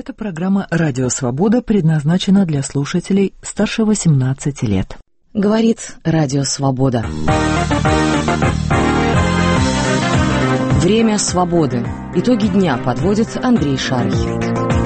Эта программа «Радио Свобода» предназначена для слушателей старше 18 лет. Говорит Радио Свобода. Время свободы. Итоги дня подводит Андрей Шарий.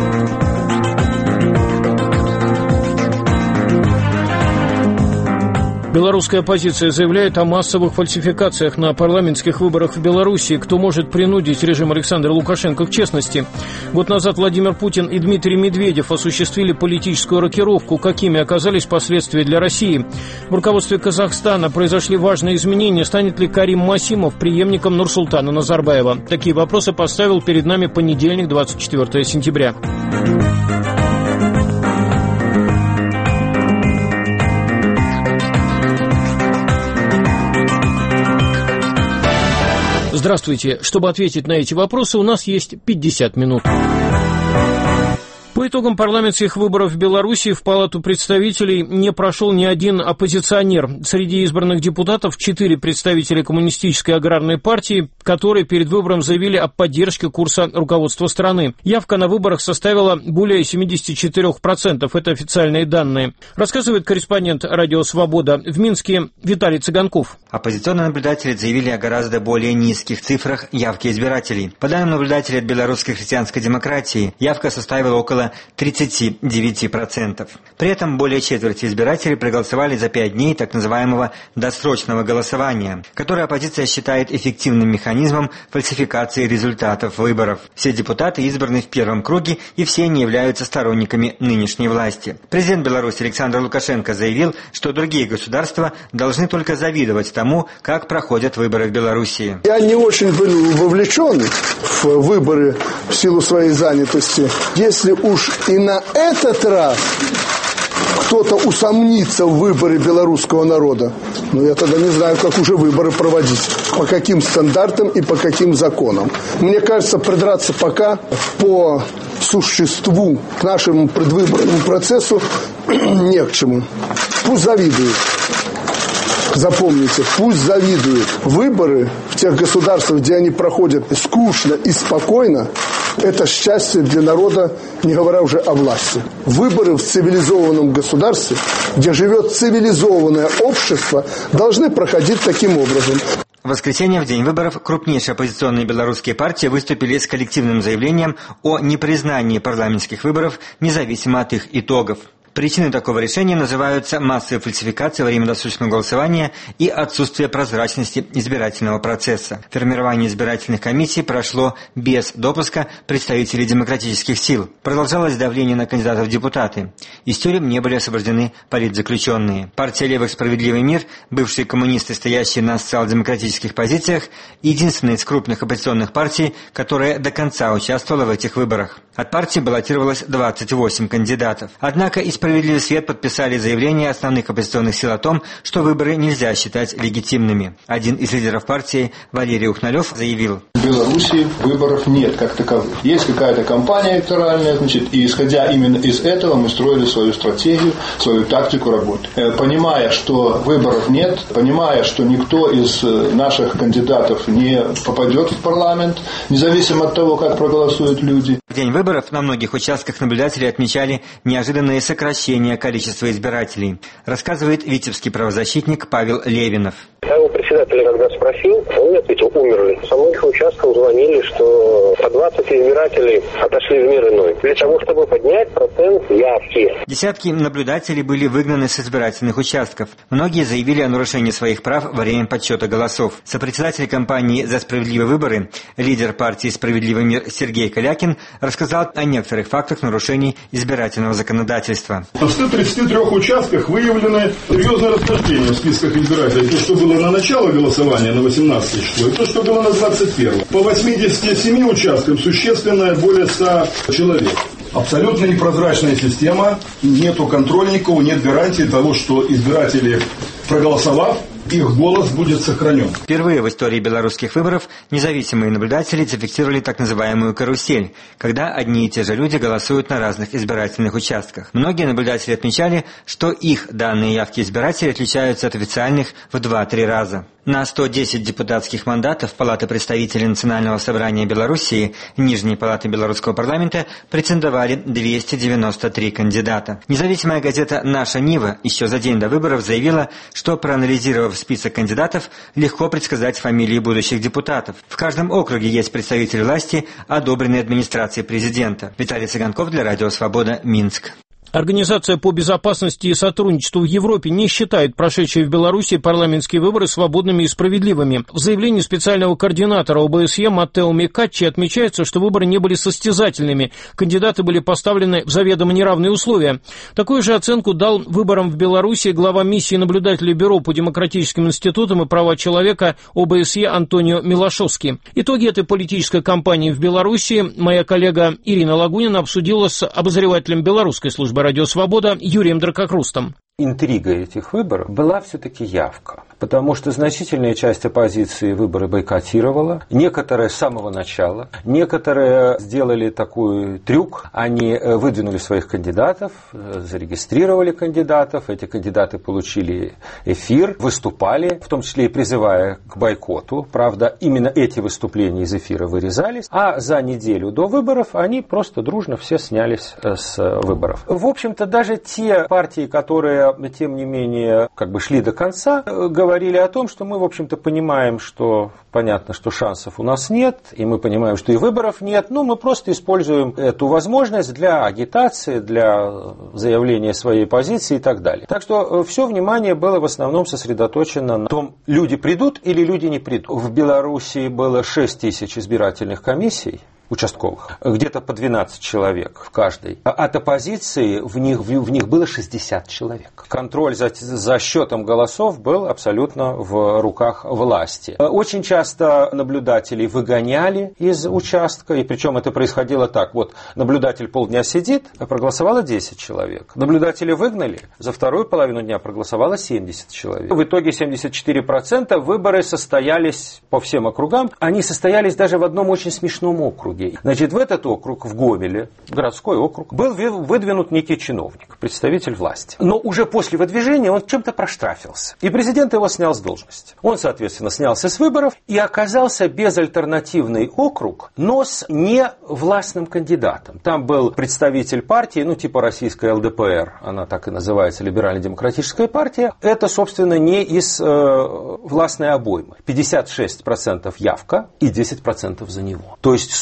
Белорусская оппозиция заявляет о массовых фальсификациях на парламентских выборах в Беларуси. Кто может принудить режим Александра Лукашенко к честности? Год назад Владимир Путин и Дмитрий Медведев осуществили политическую рокировку. Какими оказались последствия для России? В руководстве Казахстана произошли важные изменения. Станет ли Карим Масимов преемником Нурсултана Назарбаева? Такие вопросы поставил перед нами понедельник, 24 сентября. Здравствуйте. Чтобы ответить на эти вопросы, у нас есть 50 минут. По итогам парламентских выборов в Беларуси в Палату представителей не прошел ни один оппозиционер. Среди избранных депутатов 4 представителя Коммунистической аграрной партии, которые перед выбором заявили о поддержке курса руководства страны. Явка на выборах составила более 74%. Это официальные данные. Рассказывает корреспондент «Радио Свобода» в Минске Виталий Цыганков. Оппозиционные наблюдатели заявили о гораздо более низких цифрах явки избирателей. По данным наблюдателей от Белорусской христианской демократии, явка составила около 39%. При этом более четверти избирателей проголосовали за 5 дней так называемого досрочного голосования, которое оппозиция считает эффективным механизмом фальсификации результатов выборов. Все депутаты избраны в первом круге, и все они являются сторонниками нынешней власти. Президент Беларуси Александр Лукашенко заявил, что другие государства должны только завидовать тому, как проходят выборы в Белоруссии. Я не очень был вовлечен в выборы в силу своей занятости. Если уж и на этот раз кто-то усомнится в выборе белорусского народа, я тогда не знаю, как уже выборы проводить, по каким стандартам и по каким законам. Мне кажется, придраться пока по существу к нашему предвыборному процессу не к чему. Пусть завидуют. Запомните, пусть завидуют. Выборы в тех государствах, где они проходят скучно и спокойно, это счастье для народа, не говоря уже о власти. Выборы в цивилизованном государстве, где живет цивилизованное общество, должны проходить таким образом. В воскресенье, в день выборов, крупнейшие оппозиционные белорусские партии выступили с коллективным заявлением о непризнании парламентских выборов, независимо от их итогов. Причиной такого решения называются массовые фальсификации во время досрочного голосования и отсутствие прозрачности избирательного процесса. Формирование избирательных комиссий прошло без допуска представителей демократических сил. Продолжалось давление на кандидатов в депутаты. Из тюрем не были освобождены политзаключенные. Партия левых «Справедливый мир», бывшие коммунисты, стоящие на социал-демократических позициях, единственная из крупных оппозиционных партий, которая до конца участвовала в этих выборах. От партии баллотировалось 28 кандидатов. Однако и «Справедливый свет» подписали заявление основных оппозиционных сил о том, что выборы нельзя считать легитимными. Один из лидеров партии, Валерий Ухналев, заявил: в Беларуси выборов нет как таковых. Есть какая-то кампания электоральная, и исходя именно из этого мы строили свою стратегию, свою тактику работы. Понимая, что выборов нет, понимая, что никто из наших кандидатов не попадет в парламент, независимо от того, как проголосуют люди. В день выборов на многих участках наблюдатели отмечали неожиданные сокращения количества избирателей, рассказывает витебский правозащитник Павел Левинов. Я его председателя когда спросил, он мне ответил: умерли. Со многих участков звонили, что по 20 избирателей отошли в мир иной, для того, чтобы поднять процент явки. Десятки наблюдателей были выгнаны с избирательных участков. Многие заявили о нарушении своих прав во время подсчета голосов. Сопредседатель кампании «За справедливые выборы», лидер партии «Справедливый мир» Сергей Калякин рассказал о некоторых фактах нарушений избирательного законодательства. В 133 участках выявлены серьезные расхождения в списках избирателей. То, что было на начало голосования на 18 число, и то, что было на 21. По 87 участкам существенно более 100 человек. Абсолютно непрозрачная система, нету контрольников, нет гарантии того, что избиратели, проголосовав, их голос будет сохранен. Впервые в истории белорусских выборов независимые наблюдатели зафиксировали так называемую карусель, когда одни и те же люди голосуют на разных избирательных участках. Многие наблюдатели отмечали, что их данные явки избирателей отличаются от официальных в 2-3 раза. На 110 депутатских мандатов Палаты представителей Национального собрания Белоруссии, Нижней палаты Белорусского парламента претендовали 293 кандидата. Независимая газета «Наша Нива» еще за день до выборов заявила, что, проанализировав список кандидатов, легко предсказать фамилии будущих депутатов. В каждом округе есть представитель власти, одобренный администрацией президента. Виталий Цыганков для Радио Свобода, Минск. Организация по безопасности и сотрудничеству в Европе не считает прошедшие в Беларуси парламентские выборы свободными и справедливыми. В заявлении специального координатора ОБСЕ Маттео Микаччи отмечается, что выборы не были состязательными. Кандидаты были поставлены в заведомо неравные условия. Такую же оценку дал выборам в Беларуси глава миссии наблюдателей Бюро по демократическим институтам и права человека ОБСЕ Антонио Милошовский. Итоги этой политической кампании в Беларуси моя коллега Ирина Лагунина обсудила с обозревателем белорусской службы «Радио Свобода» Юрием Дракокрустом. Интрига этих выборов была все-таки явка, потому что значительная часть оппозиции выборы бойкотировала, некоторые с самого начала, некоторые сделали такой трюк, они выдвинули своих кандидатов, зарегистрировали кандидатов, эти кандидаты получили эфир, выступали, в том числе и призывая к бойкоту, правда, именно эти выступления из эфира вырезались, а за неделю до выборов они просто дружно все снялись с выборов. В общем-то, даже те партии, которые тем не менее, шли до конца, говорили о том, что мы, в общем-то, понимаем, что понятно, что шансов у нас нет, и мы понимаем, что и выборов нет, но мы просто используем эту возможность для агитации, для заявления своей позиции и так далее. Так что все внимание было в основном сосредоточено на том, люди придут или люди не придут. В Белоруссии было 6 тысяч избирательных комиссий, участковых, где-то по 12 человек в каждой. От оппозиции в них было 60 человек. Контроль за счетом голосов был абсолютно в руках власти. Очень часто наблюдателей выгоняли из участка, и причем это происходило так. Вот наблюдатель полдня сидит, а проголосовало 10 человек. Наблюдателя выгнали, за вторую половину дня проголосовало 70 человек. В итоге 74% выборы состоялись по всем округам. Они состоялись даже в одном очень смешном округе. Значит, в этот округ, в Гомеле, городской округ, был выдвинут некий чиновник, представитель власти. Но уже после выдвижения он чем-то проштрафился. И президент его снял с должности. Он, соответственно, снялся с выборов и оказался безальтернативный округ, но с невластным кандидатом. Там был представитель партии, типа российская ЛДПР, она так и называется, Либерально-демократическая партия. Это, собственно, не из властной обоймы. 56% явка и 10% за него. То есть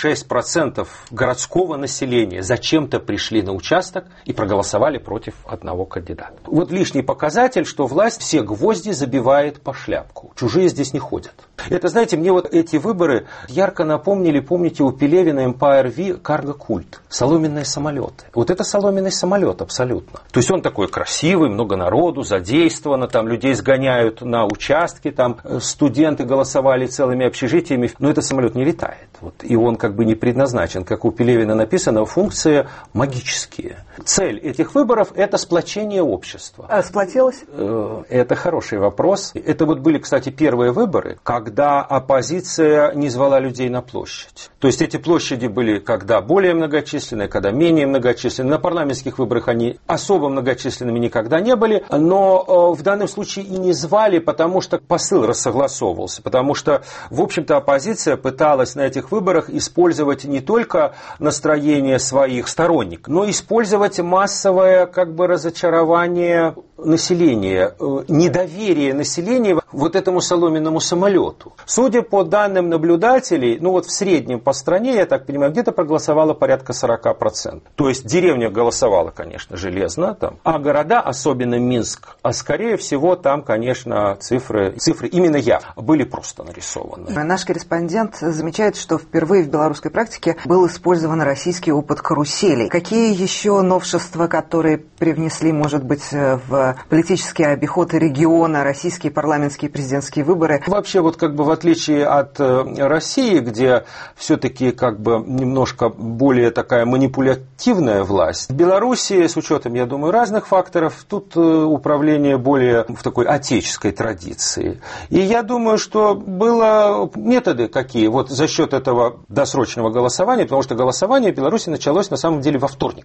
46% городского населения зачем-то пришли на участок и проголосовали против одного кандидата. Вот лишний показатель, что власть все гвозди забивает по шляпку. Чужие здесь не ходят. Это, знаете, мне вот эти выборы ярко напомнили, помните, у Пелевина Empire V карго-культ. Соломенные самолеты. Вот это соломенный самолет абсолютно. То есть он такой красивый, много народу, задействовано, там людей сгоняют на участки, там студенты голосовали целыми общежитиями, но этот самолет не летает. И он не предназначен, как у Пелевина написано, функции магические. Цель этих выборов – это сплочение общества. А сплотилось? Это хороший вопрос. Это были, кстати, первые выборы, когда оппозиция не звала людей на площадь. То есть эти площади были когда более многочисленные, когда менее многочисленные. На парламентских выборах они особо многочисленными никогда не были, но в данном случае и не звали, потому что посыл рассогласовывался, потому что, в общем-то, оппозиция пыталась на этих выборах использовать не только настроение своих сторонников, но использовать массовое разочарование населения, недоверие населения вот этому соломенному самолету. Судя по данным наблюдателей, в среднем по стране, я так понимаю, где-то проголосовало порядка 40%. То есть деревня голосовала, конечно, железно, а города, особенно Минск, скорее всего, там, конечно, цифры именно были просто нарисованы. Наш корреспондент замечает, что впервые в белорусской практике был использован российский опыт каруселей. Какие еще новшества, которые привнесли, может быть, в политический обиход региона российские парламентские и президентские выборы? Вообще, в отличие от России, где все-таки немножко более такая манипулятивная власть, в Белоруссии, с учетом, я думаю, разных факторов, тут управление более в такой отеческой традиции. И я думаю, что было методы какие, за счет этого досрочного голосования, потому что голосование в Беларуси началось на самом деле во вторник.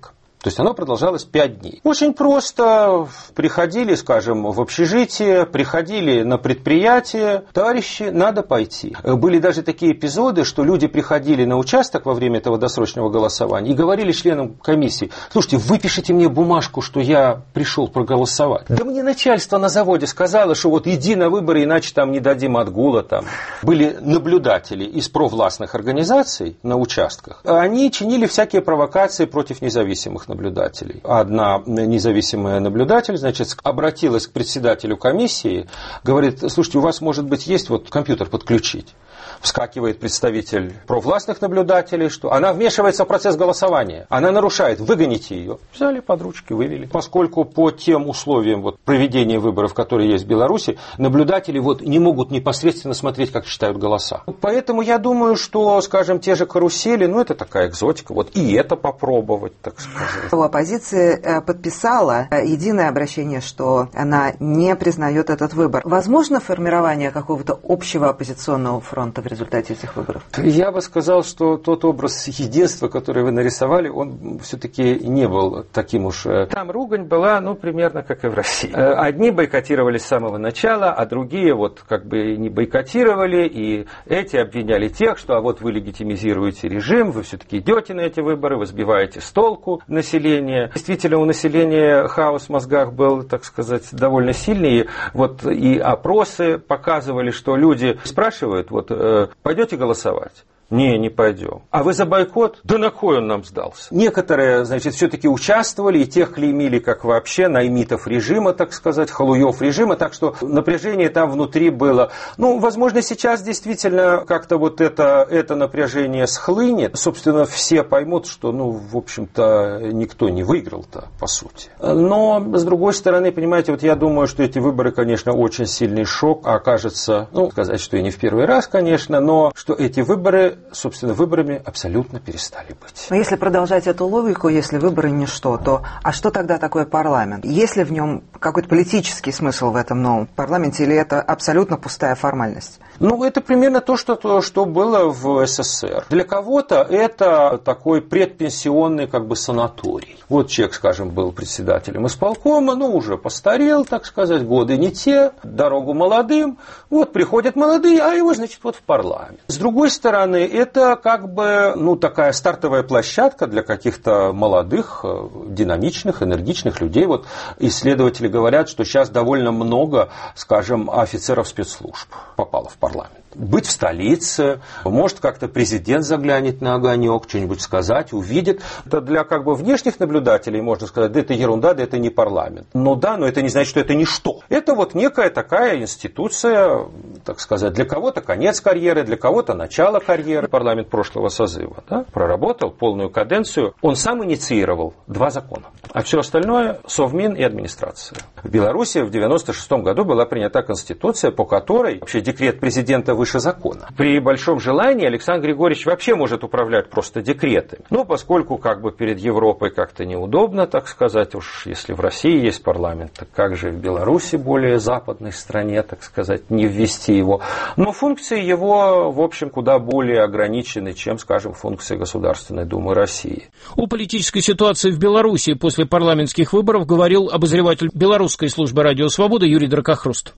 То есть оно продолжалось 5 дней. Очень просто приходили, скажем, в общежитие, приходили на предприятие, товарищи, надо пойти. Были даже такие эпизоды, что люди приходили на участок во время этого досрочного голосования и говорили членам комиссии: слушайте, выпишите мне бумажку, что я пришел проголосовать. Да мне начальство на заводе сказало, что вот иди на выборы, иначе там не дадим отгула. Там. Были наблюдатели из провластных организаций на участках. Они чинили всякие провокации против независимых наблюдателей. Одна независимая наблюдатель, значит, обратилась к председателю комиссии, говорит: слушайте, у вас, может быть, есть вот компьютер подключить? Вскакивает представитель провластных наблюдателей, что она вмешивается в процесс голосования, она нарушает, выгоните ее. Взяли под ручки, вывели. Поскольку по тем условиям вот, проведения выборов, которые есть в Беларуси, наблюдатели вот, не могут непосредственно смотреть, как считают голоса. Поэтому я думаю, что, скажем, те же карусели, ну это такая экзотика, вот и это попробовать, так сказать. Оппозиция подписала единое обращение, что она не признает этот выбор. Возможно формирование какого-то общего оппозиционного фронта в результате этих выборов? Я бы сказал, что тот образ единства, который вы нарисовали, он все-таки не был таким уж... Там ругань была, ну, примерно как и в России. Одни бойкотировали с самого начала, а другие вот как бы не бойкотировали, и эти обвиняли тех, что а вот вы легитимизируете режим, вы все-таки идете на эти выборы, вы сбиваете с толку население. Действительно, у населения хаос в мозгах был, так сказать, довольно сильный. Вот и опросы показывали, что люди спрашивают, вот, пойдете голосовать? Не пойдем. А вы за бойкот? Да на кой он нам сдался? Некоторые, значит, все-таки участвовали, и тех клеймили как вообще наймитов режима, так сказать, халуев режима, так что напряжение там внутри было. Ну, возможно, сейчас действительно как-то вот это напряжение схлынет. Собственно, все поймут, что, ну, в общем-то, никто не выиграл-то, по сути. Но, с другой стороны, понимаете, вот я думаю, что эти выборы, конечно, очень сильный шок, а окажется, ну, сказать, что и не в первый раз, конечно, но что эти выборы, собственно, выборами абсолютно перестали быть. Но если продолжать эту логику, если выборы ничто, то а что тогда такое парламент? Есть ли в нем какой-то политический смысл в этом новом парламенте, или это абсолютно пустая формальность? Ну, это примерно то, что было в СССР. Для кого-то это такой предпенсионный как бы санаторий. Вот человек, скажем, был председателем исполкома, ну, уже постарел, так сказать, годы не те, дорогу молодым. Вот приходят молодые, а его, значит, вот в парламент. С другой стороны, это как бы, ну, такая стартовая площадка для каких-то молодых, динамичных, энергичных людей. Вот исследователи говорят, что сейчас довольно много, скажем, офицеров спецслужб попало в парламент. Быть в столице, может как-то президент заглянет на огонек, что-нибудь сказать, увидит. Это для как бы внешних наблюдателей можно сказать, да это ерунда, да это не парламент. Но да, но это не значит, что это ничто. Это вот некая такая институция, так сказать, для кого-то конец карьеры, для кого-то начало карьеры. Парламент прошлого созыва, да, проработал полную каденцию. Он сам инициировал 2 закона, а все остальное Совмин и администрация. В Беларуси в 1996 году была принята конституция, по которой вообще декрет президента выше закона. При большом желании Александр Григорьевич вообще может управлять просто декретами. Но поскольку как бы перед Европой как-то неудобно, так сказать, уж если в России есть парламент, так как же в Беларуси, более западной стране, так сказать, не ввести его. Но функции его, в общем, куда более ограничены, чем, скажем, функции Государственной Думы России. О политической ситуации в Беларуси после парламентских выборов говорил обозреватель белорусской службы «Радио Свобода» Юрий Дракохруст.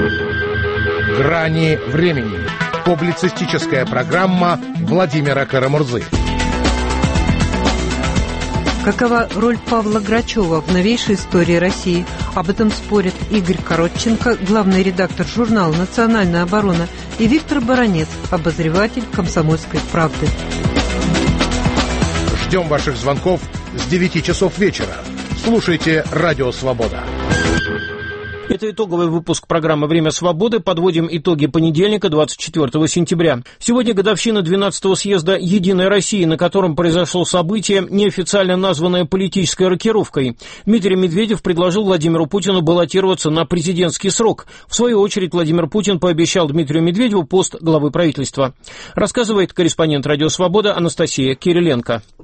«Грани времени». Публицистическая программа Владимира Карамурзы. Какова роль Павла Грачева в новейшей истории России? Об этом спорят Игорь Коротченко, главный редактор журнала «Национальная оборона», и Виктор Баранец, обозреватель «Комсомольской правды». Ждем ваших звонков с 9 часов вечера. Слушайте «Радио Свобода». Это итоговый выпуск программы «Время свободы». Подводим итоги понедельника, 24 сентября. Сегодня годовщина 12-го съезда «Единой России», на котором произошло событие, неофициально названное политической рокировкой. Дмитрий Медведев предложил Владимиру Путину баллотироваться на президентский срок. В свою очередь Владимир Путин пообещал Дмитрию Медведеву пост главы правительства. Рассказывает корреспондент «Радио Свобода» Анастасия Кириленко.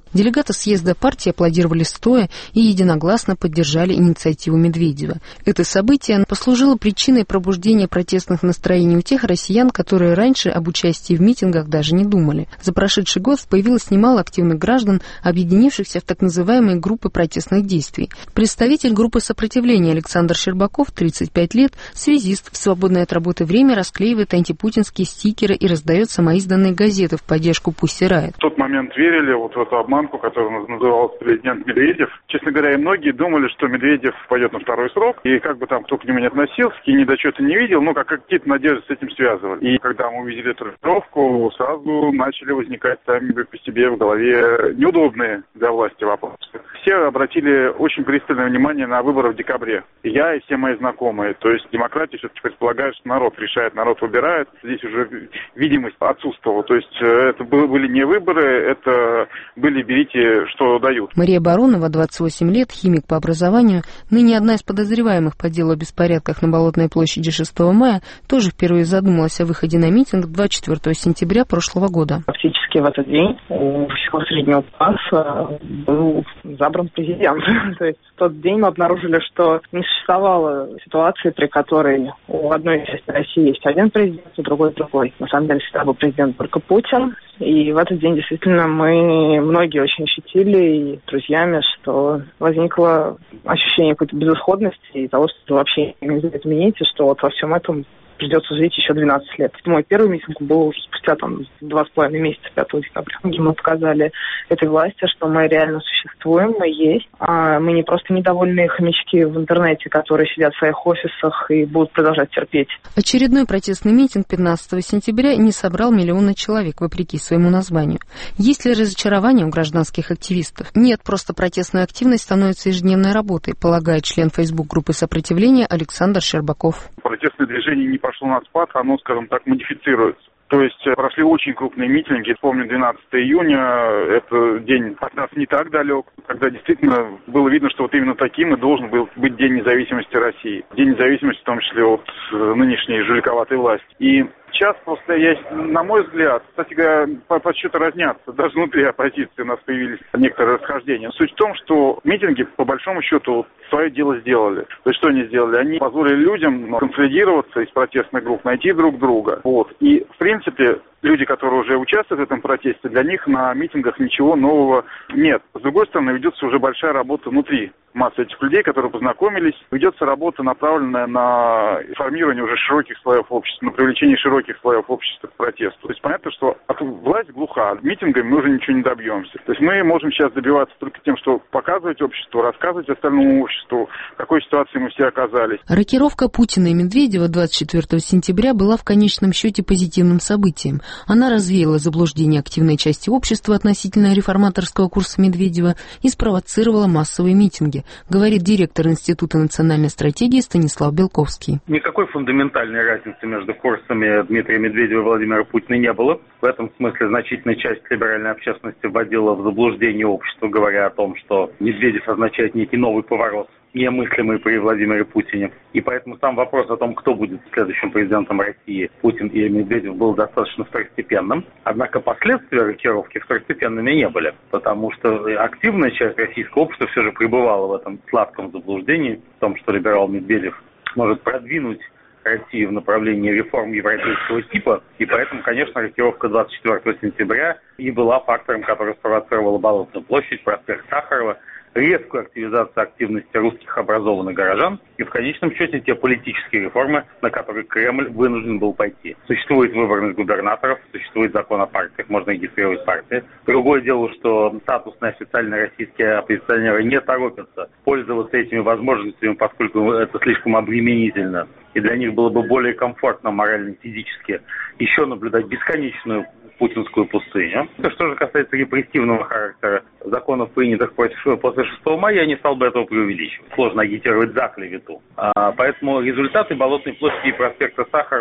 Делегаты съезда партии аплодировали стоя и единогласно поддержали инициативу Медведева. Это событие послужило причиной пробуждения протестных настроений у тех россиян, которые раньше об участии в митингах даже не думали. За прошедший год появилось немало активных граждан, объединившихся в так называемые группы протестных действий. Представитель группы сопротивления Александр Щербаков, 35 лет, связист, в свободное от работы время расклеивает антипутинские стикеры и раздает самоизданные газеты в поддержку Pussy Riot. В тот момент верили в эту обманку, которую называл президент Медведев. Честно говоря, и многие думали, что Медведев пойдет на второй срок, и как бы там кто к нему не относился, какие недочеты не видел, как какие-то надежды с этим связывали. И когда мы увидели эту трактовку, сразу начали возникать сами по себе в голове неудобные для власти вопросы. Все обратили очень пристальное внимание на выборы в декабре. И я, и все мои знакомые. То есть демократия все-таки предполагает, что народ решает, народ выбирает. Здесь уже видимость отсутствовала. То есть это были не выборы, это были берите, что дают. Мария Баронова, 28 лет, химик по образованию, ныне одна из подозреваемых по делу о беспорядках на Болотной площади 6 мая, тоже впервые задумалась о выходе на митинг 24 сентября прошлого года. Фактически в этот день у всего среднего класса был забран президент. То есть в тот день мы обнаружили, что не существовало ситуации, при которой у одной части России есть один президент, у другой другой. На самом деле всегда был президент только Путин. И в этот день действительно мы многие очень ощутили, и друзьями, что возникло ощущение какой-то безысходности и того, что вообще нельзя изменить, и что вот во всем этом придется жить еще 12 лет. Мой первый митинг был спустя 2,5 месяца, 5 декабря. Мы показали этой власти, что мы реально существуем, мы есть. А мы не просто недовольные хомячки в интернете, которые сидят в своих офисах и будут продолжать терпеть. Очередной протестный митинг 15 сентября не собрал миллиона человек, вопреки своему названию. Есть ли разочарование у гражданских активистов? Нет, просто протестная активность становится ежедневной работой, полагает член Facebook-группы сопротивления Александр Щербаков. Протестное движение не пошло на спад, оно, скажем так, модифицируется. То есть прошли очень крупные митинги. Помню, 12 июня, это день от нас не так далек, когда действительно было видно, что вот именно таким и должен был быть День независимости России. День независимости, в том числе от нынешней жуликоватой власти. И сейчас просто есть, на мой взгляд, кстати говоря, подсчеты разнятся. Даже внутри оппозиции у нас появились некоторые расхождения. Суть в том, что митинги, по большому счету, свое дело сделали. То есть что они сделали? Они позволили людям консолидироваться из протестных групп, найти друг друга. И, в принципе, люди, которые уже участвуют в этом протесте, для них на митингах ничего нового нет. С другой стороны, ведется уже большая работа внутри массы этих людей, которые познакомились. Ведется работа, направленная на формирование уже широких слоев общества, на привлечение широких слоев общества к протесту. То есть понятно, что власть глуха, митингами мы уже ничего не добьемся. То есть мы можем сейчас добиваться только тем, что показывать обществу, рассказывать остальному обществу, в какой ситуации мы все оказались. Рокировка Путина и Медведева 24 сентября была в конечном счете позитивным событием. Она развеяла заблуждение активной части общества относительно реформаторского курса Медведева и спровоцировала массовые митинги, говорит директор Института национальной стратегии Станислав Белковский. Никакой фундаментальной разницы между курсами Дмитрия Медведева и Владимира Путина не было. В этом смысле значительная часть либеральной общественности вводила в заблуждение общество, говоря о том, что Медведев означает некий новый поворот, немыслимый при Владимире Путине. И поэтому сам вопрос о том, кто будет следующим президентом России, Путин или Медведев, был достаточно второстепенным. Однако последствия рокировки второстепенными не были, потому что активная часть российского общества все же пребывала в этом сладком заблуждении, в том, что либерал Медведев может продвинуть Россию в направлении реформ европейского типа. И поэтому, конечно, рокировка 24 сентября и была фактором, который спровоцировала Болотную площадь, проспект Сахарова, резкую активизацию активности русских образованных горожан и в конечном счете те политические реформы, на которые Кремль вынужден был пойти. Существует выборность губернаторов, существует закон о партиях, можно регистрировать партии. Другое дело, что статусные официальные российские оппозиционеры не торопятся пользоваться этими возможностями, поскольку это слишком обременительно. И для них было бы более комфортно морально и физически еще наблюдать бесконечную путинскую пустыню. Что же касается репрессивного характера законов, принятых после 6 мая, я не стал бы этого преувеличивать. Сложно агитировать за клевету. Поэтому результаты Болотной площади и проспекта Сахарова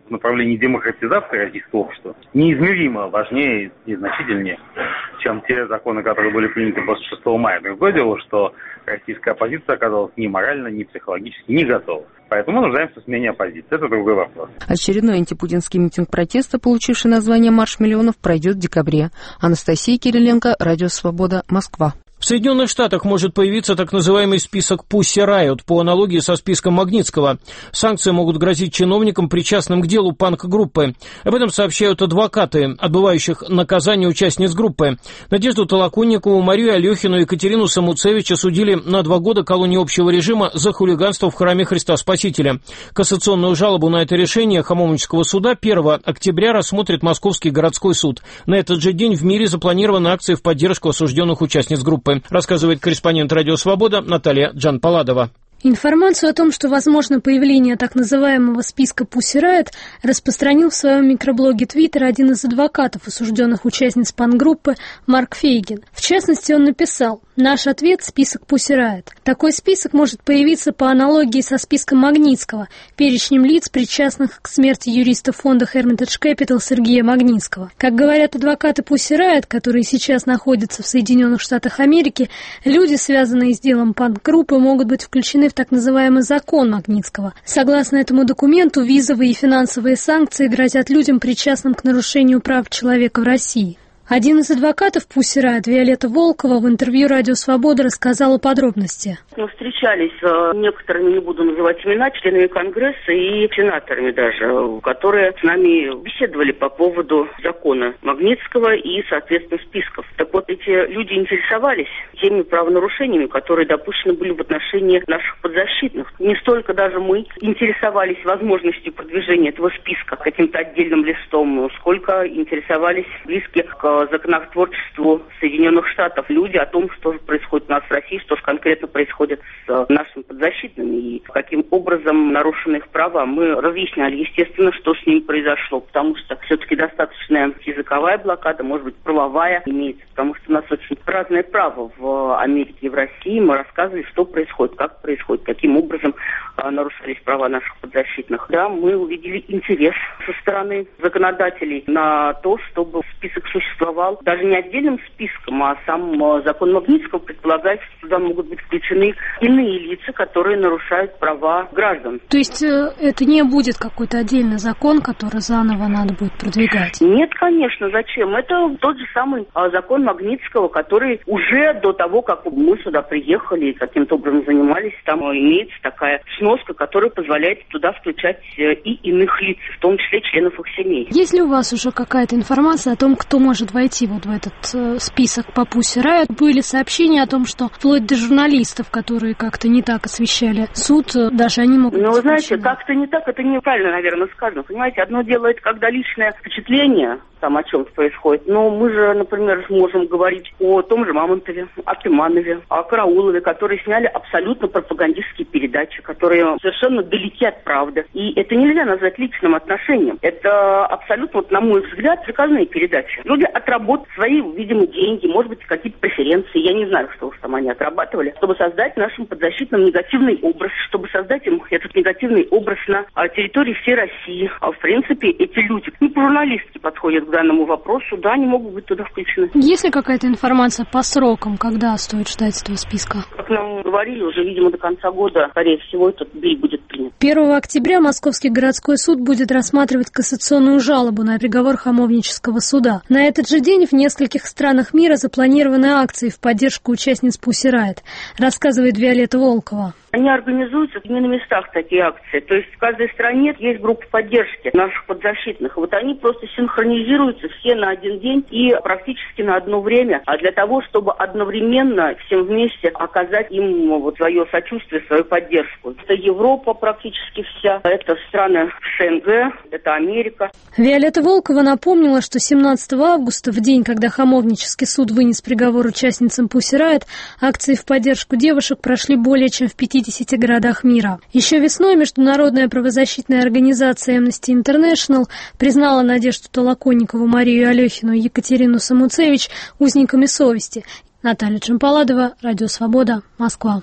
в направлении демократизации российского общества неизмеримо важнее и значительнее, чем те законы, которые были приняты после 6 мая. Другое дело, что российская оппозиция оказалась ни морально, ни психологически не готова. Поэтому мы нуждаемся в смене оппозиции. Это другой вопрос. Очередной антипутинский митинг протеста, получивший название «Марш миллионов», пройдет в декабре. Анастасия Кириленко, Радио Свобода, Москва. В Соединенных Штатах может появиться так называемый список Pussy Riot по аналогии со списком Магнитского. Санкции могут грозить чиновникам, причастным к делу панк-группы. Об этом сообщают адвокаты, отбывающих наказание участниц группы. Надежду Толоконникову, Марию Алехину и Екатерину Самуцевич осудили на 2 года колонии общего режима за хулиганство в храме Христа Спасителя. Кассационную жалобу на это решение Хамовнического суда 1 октября рассмотрит Московский городской суд. На этот же день в мире запланированы акции в поддержку осужденных участниц группы. Рассказывает корреспондент «Радио Свобода» Наталья Джанпаладова. Информацию о том, что возможно появление так называемого списка Pussy Riot, распространил в своем микроблоге Twitter один из адвокатов осужденных участниц панк-группы Марк Фейгин. В частности, он написал: «Наш ответ – список Pussy Riot. Такой список может появиться по аналогии со списком Магнитского, перечнем лиц, причастных к смерти юриста фонда Hermitage Capital Сергея Магнитского. Как говорят адвокаты Pussy Riot, которые сейчас находятся в Соединенных Штатах Америки, люди, связанные с делом панк-группы, могут быть включены в так называемый закон Магнитского. Согласно этому документу, визовые и финансовые санкции грозят людям, причастным к нарушению прав человека в России». Один из адвокатов Pussy Riot, Виолетта Волкова, в интервью «Радио Свобода» рассказала подробности. Мы встречались с некоторыми, не буду называть имена, членами Конгресса и сенаторами даже, которые с нами беседовали по поводу закона Магнитского и, соответственно, списков. Так вот, эти люди интересовались теми правонарушениями, которые допущены были в отношении наших подзащитных. Не столько даже мы интересовались возможностью продвижения этого списка каким-то отдельным листом, сколько интересовались близкие к законотворчеству Соединенных Штатов люди о том, что же происходит у нас в России, что же конкретно происходит с нашими подзащитными и каким образом нарушены их права. Мы разъясняли, естественно, что с ними произошло, потому что все-таки достаточная языковая блокада, может быть, правовая имеется, потому что у нас очень разное право в Америке и в России. Мы рассказывали, что происходит, как происходит, каким образом нарушались права наших подзащитных. Да, мы увидели интерес со стороны законодателей на то, чтобы список существовал даже не отдельным списком, а сам закон Магнитского предполагает, что туда могут быть включены иные лица, которые нарушают права граждан. То есть это не будет какой-то отдельный закон, который заново надо будет продвигать? Нет, конечно, зачем? Это тот же самый закон Магнитского, который уже до того, как мы сюда приехали и каким-то образом занимались, там имеется такая сноска, которая позволяет туда включать и иных лиц, в том числе членов их семей. Есть ли у вас уже какая-то информация о том, кто может войти вот в этот список по Pussy Riot? Были сообщения о том, что вплоть до журналистов, которые как-то не так освещали суд, даже они могут... Ну, вы знаете, как-то не так, это неправильно, наверное, сказано. Понимаете, одно дело это когда личное впечатление там о чем-то происходит. Но мы же, например, можем говорить о том же Мамонтове, о Пиманове, о Караулове, которые сняли абсолютно пропагандистские передачи, которые совершенно далеки от правды. И это нельзя назвать личным отношением. Это абсолютно, вот, на мой взгляд, приказные передачи. Люди отработают свои, видимо, деньги, может быть, какие-то преференции, я не знаю, что уж там они отрабатывали, чтобы создать нашим подзащитным негативный образ, чтобы создать им этот негативный образ на территории всей России. А в принципе, эти люди не по-журналистски подходят к данному вопросу, да, они могут быть туда включены. Есть ли какая-то информация по срокам, когда стоит ждать этого списка? Как нам говорили, уже, видимо, до конца года, скорее всего, этот биль будет принят. 1 октября Московский городской суд будет рассматривать кассационную жалобу на приговор Хамовнического суда. На этот же день в нескольких странах мира запланированы акции в поддержку участниц Pussy Riot, рассказывает Виолетта Волкова. Они организуются не на местах, такие акции. То есть в каждой стране есть группа поддержки наших подзащитных. Вот они просто синхронизируются все на один день и практически на одно время, для того, чтобы одновременно всем вместе оказать им вот свое сочувствие, свою поддержку. Это Европа практически вся, это страны СНГ, это Америка. Виолетта Волкова напомнила, что 17 августа, в день, когда Хамовнический суд вынес приговор участницам Pussy Riot, акции в поддержку девушек прошли более чем в 50 городах мира. Еще весной международная правозащитная организация Amnesty International признала Надежду Толоконникову, Марию Алехину и Екатерину Самуцевич узниками совести. Наталья Джанпаладова, Радио Свобода, Москва.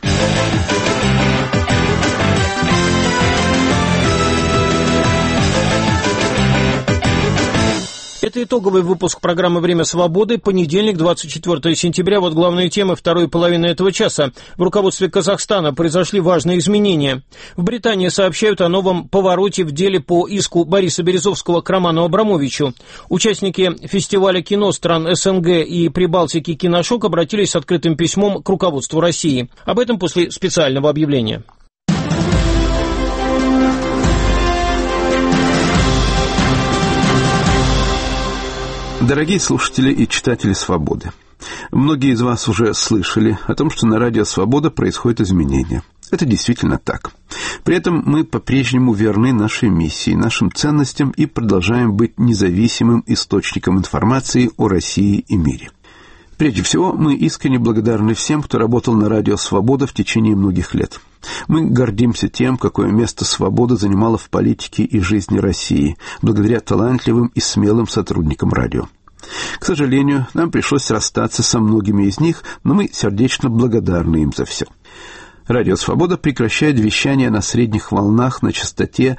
Это итоговый выпуск программы «Время свободы». Понедельник, 24 сентября. Вот главные темы второй половины этого часа. В руководстве Казахстана произошли важные изменения. В Британии сообщают о новом повороте в деле по иску Бориса Березовского к Роману Абрамовичу. Участники фестиваля кино стран СНГ и Прибалтики «Киношок» обратились с открытым письмом к руководству России. Об этом после специального объявления. Дорогие слушатели и читатели «Свободы», многие из вас уже слышали о том, что на радио «Свобода» происходят изменения. Это действительно так. При этом мы по-прежнему верны нашей миссии, нашим ценностям и продолжаем быть независимым источником информации о России и мире. Прежде всего, мы искренне благодарны всем, кто работал на радио «Свобода» в течение многих лет. Мы гордимся тем, какое место «Свобода» занимала в политике и жизни России, благодаря талантливым и смелым сотрудникам радио. К сожалению, нам пришлось расстаться со многими из них, но мы сердечно благодарны им за все. Радио «Свобода» прекращает вещание на средних волнах на частоте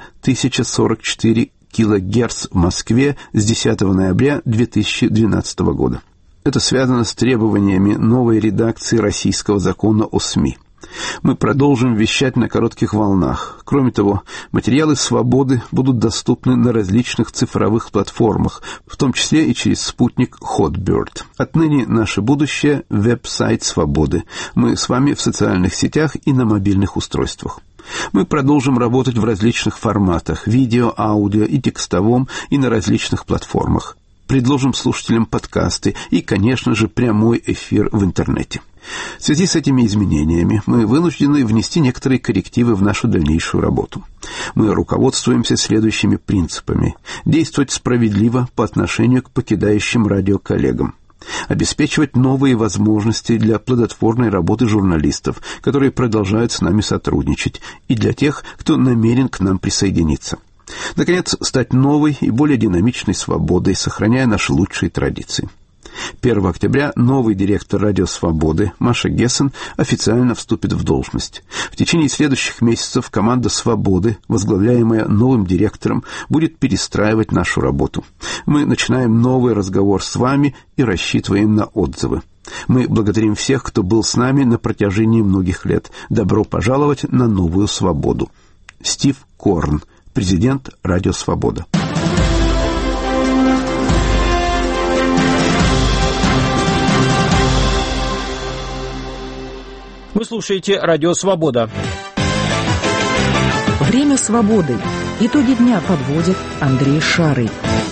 1044 кГц в Москве с 10 ноября 2012 года. Это связано с требованиями новой редакции Российского закона о СМИ. Мы продолжим вещать на коротких волнах. Кроме того, материалы «Свободы» будут доступны на различных цифровых платформах, в том числе и через спутник Hotbird. Отныне наше будущее – веб-сайт «Свободы». Мы с вами в социальных сетях и на мобильных устройствах. Мы продолжим работать в различных форматах – видео, аудио и текстовом, и на различных платформах. Предложим слушателям подкасты и, конечно же, прямой эфир в интернете. В связи с этими изменениями мы вынуждены внести некоторые коррективы в нашу дальнейшую работу. Мы руководствуемся следующими принципами: действовать справедливо по отношению к покидающим радио коллегам, обеспечивать новые возможности для плодотворной работы журналистов, которые продолжают с нами сотрудничать, и для тех, кто намерен к нам присоединиться. Наконец, стать новой и более динамичной «Свободой», сохраняя наши лучшие традиции. 1 октября новый директор радио «Свободы» Маша Гессен официально вступит в должность. В течение следующих месяцев команда «Свободы», возглавляемая новым директором, будет перестраивать нашу работу. Мы начинаем новый разговор с вами и рассчитываем на отзывы. Мы благодарим всех, кто был с нами на протяжении многих лет. Добро пожаловать на новую «Свободу». Стив Корн, президент радио «Свобода». Вы слушаете радио «Свобода». Время свободы. Итоги дня подводит Андрей Шарый.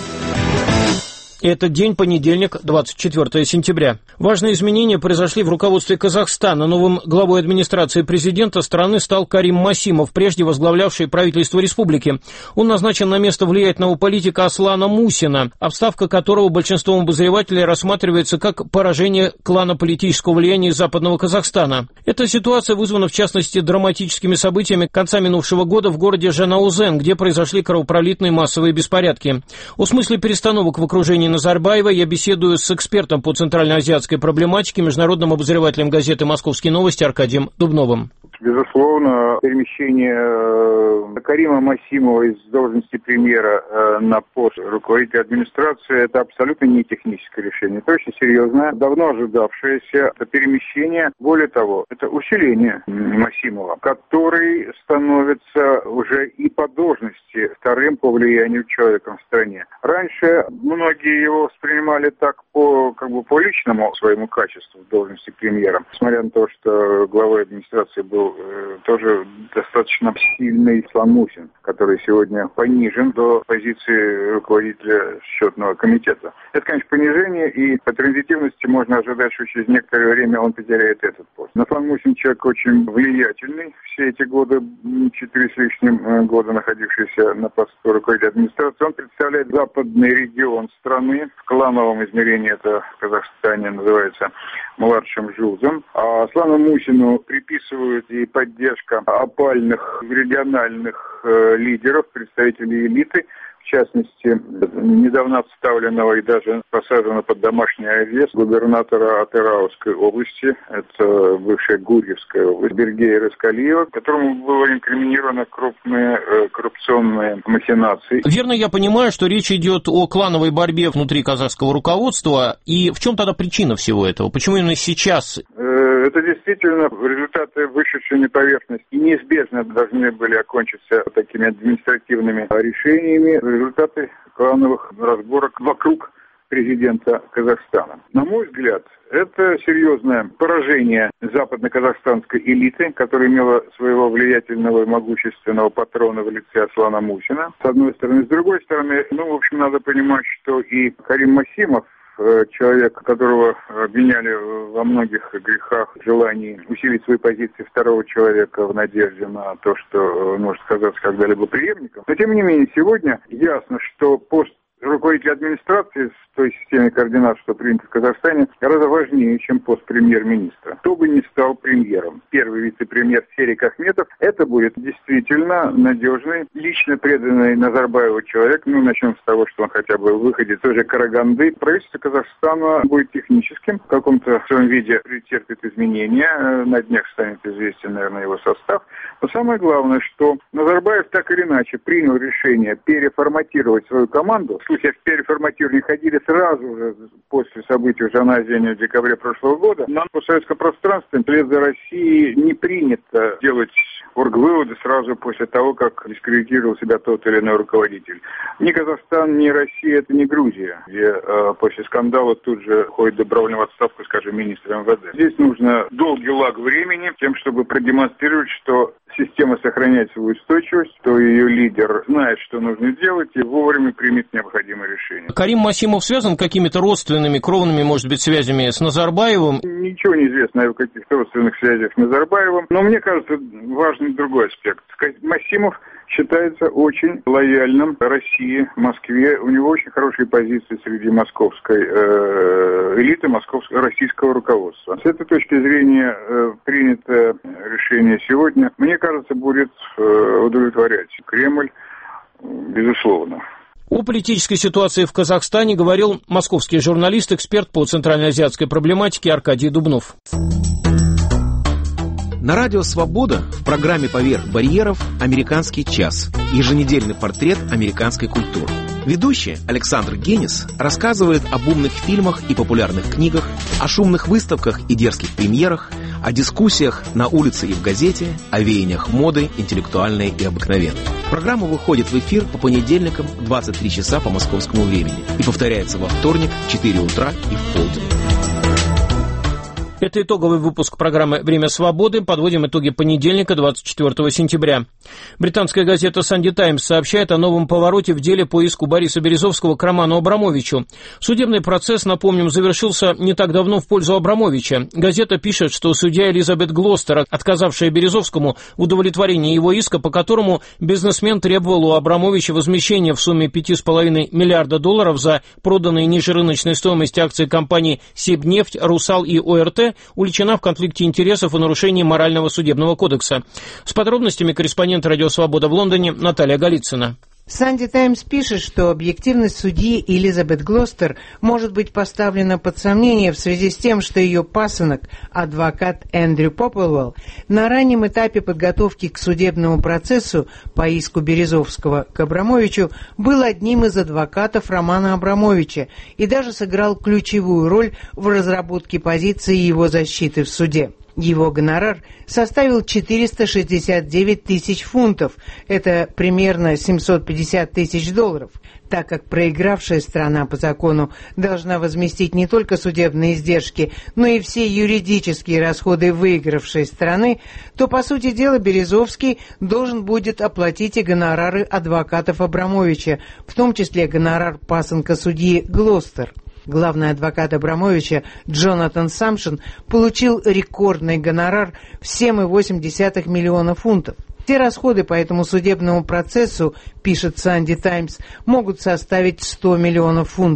Это день понедельник, 24 сентября. Важные изменения произошли в руководстве Казахстана. Новым главой администрации президента страны стал Карим Масимов, прежде возглавлявший правительство республики. Он назначен на место влиятельного политика Аслана Мусина, обставка которого большинством обозревателей рассматривается как поражение клана политического влияния Западного Казахстана. Эта ситуация вызвана, в частности, драматическими событиями конца минувшего года в городе Жанаузен, где произошли кровопролитные массовые беспорядки. О смысле перестановок в окружении Назарбаева я беседую с экспертом по центральноазиатской проблематике, международным обозревателем газеты «Московские новости» Аркадием Дубновым. Безусловно, перемещение Карима Масимова из должности премьера на пост руководителя администрации – это абсолютно не техническое решение. Это очень серьезное, давно ожидавшееся перемещение. Более того, это усиление Масимова, который становится уже и по должности вторым по влиянию человеком в стране. Раньше многие его воспринимали так по личному своему качеству в должности премьера, несмотря на то, что главой администрации был тоже достаточно сильный Аслан Мусин, который сегодня понижен до позиции руководителя счетного комитета. Это, конечно, понижение, и по транзитивности можно ожидать, что через некоторое время он потеряет этот пост. Аслан Мусин человек очень влиятельный, все эти годы, 4 с лишним года находившийся на посту руководителя администрации. Он представляет западный регион страны. В клановом измерении это в Казахстане называется младшим жузом. А Аслану Мусину приписывают и поддержка опальных региональных лидеров, представителей элиты, в в частности, недавно отставленного и даже посаженного под домашний арест губернатора Атырауской области, это бывшая Гурьевская область, Бергея Раскалиева, которому было инкриминировано крупные коррупционные махинации. Верно я понимаю, что речь идет о клановой борьбе внутри казахского руководства, и в чем тогда причина всего этого? Почему именно сейчас? Это действительно результаты, вышедшие на поверхность, и неизбежно должны были окончиться такими административными решениями, результаты клановых разборок вокруг президента Казахстана. На мой взгляд, это серьезное поражение западно-казахстанской элиты, которая имела своего влиятельного и могущественного патрона в лице Аслана Мусина, с одной стороны. С другой стороны, в общем, надо понимать, что и Карим Масимов, человек, которого обвиняли во многих грехах, в желании усилить свои позиции второго человека в надежде на то, что может оказаться когда-либо преемником. Но, тем не менее, сегодня ясно, что пост руководителя администрации с той системой координат, что принято в Казахстане, гораздо важнее, чем пост премьер-министра. Кто бы ни стал премьером, первый вице-премьер Серик Ахметов, это будет действительно надежный, лично преданный Назарбаеву человек. Начнем с того, что он хотя бы выходит из той же Караганды. Правительство Казахстана будет техническим, в каком-то своем виде претерпит изменения. На днях станет известен, наверное, его состав. Но самое главное, что Назарбаев так или иначе принял решение переформатировать свою команду. В случае переформатирования ходили сразу же после событий уже на Азине в декабре прошлого года. На постсоветском пространстве вслед за Россией не принято делать оргвыводы сразу после того, как дискредитировал себя тот или иной руководитель. Ни Казахстан, ни Россия, это не Грузия, где после скандала тут же ходит добровольно в отставку, скажем, министр МВД. Здесь нужно долгий лаг времени тем, чтобы продемонстрировать, что система сохраняет свою устойчивость, что ее лидер знает, что нужно делать, и вовремя примет необходимые решения. Карим Масимов связан какими-то родственными, кровными, может быть, связями с Назарбаевым? Ничего не известно о каких-то родственных связях с Назарбаевым, но мне кажется, важный другой аспект. Масимов считается очень лояльным России, Москве. У него очень хорошие позиции среди московской элиты, российского руководства. С этой точки зрения принятое решение сегодня, мне кажется, будет удовлетворять Кремль, безусловно. О политической ситуации в Казахстане говорил московский журналист, эксперт по центральноазиатской проблематике Аркадий Дубнов. На радио «Свобода» в программе «Поверх барьеров» «Американский час» – еженедельный портрет американской культуры. Ведущий Александр Генис рассказывает об умных фильмах и популярных книгах, о шумных выставках и дерзких премьерах, о дискуссиях на улице и в газете, о веяниях моды, интеллектуальной и обыкновенной. Программа выходит в эфир по понедельникам в 23 часа по московскому времени и повторяется во вторник в 4 утра и в полдень. Это итоговый выпуск программы «Время свободы». Подводим итоги понедельника, 24 сентября. Британская газета «Санди Таймс» сообщает о новом повороте в деле по иску Бориса Березовского к Роману Абрамовичу. Судебный процесс, напомним, завершился не так давно в пользу Абрамовича. Газета пишет, что судья Элизабет Глостер, отказавшая Березовскому в удовлетворении его иска, по которому бизнесмен требовал у Абрамовича возмещения в сумме $5,5 миллиарда за проданные ниже рыночной стоимости акции компаний «Сибнефть», «Русал» и ОРТ, уличена в конфликте интересов и нарушении морального судебного кодекса. С подробностями корреспондент «Радио Свобода» в Лондоне Наталья Голицына. «Санди Таймс» пишет, что объективность судьи Элизабет Глостер может быть поставлена под сомнение в связи с тем, что ее пасынок, адвокат Эндрю Попплвелл, на раннем этапе подготовки к судебному процессу по иску Березовского к Абрамовичу был одним из адвокатов Романа Абрамовича и даже сыграл ключевую роль в разработке позиции его защиты в суде. Его гонорар составил $469 тысяч, это примерно $750 тысяч, так как проигравшая сторона по закону должна возместить не только судебные издержки, но и все юридические расходы выигравшей стороны, то, по сути дела, Березовский должен будет оплатить и гонорары адвокатов Абрамовича, в том числе гонорар пасынка судьи Глостер. Главный адвокат Абрамовича Джонатан Самшин получил рекордный гонорар в $7,8 миллиона. Все расходы по этому судебному процессу, пишет «Санди Таймс», могут составить $100 миллионов.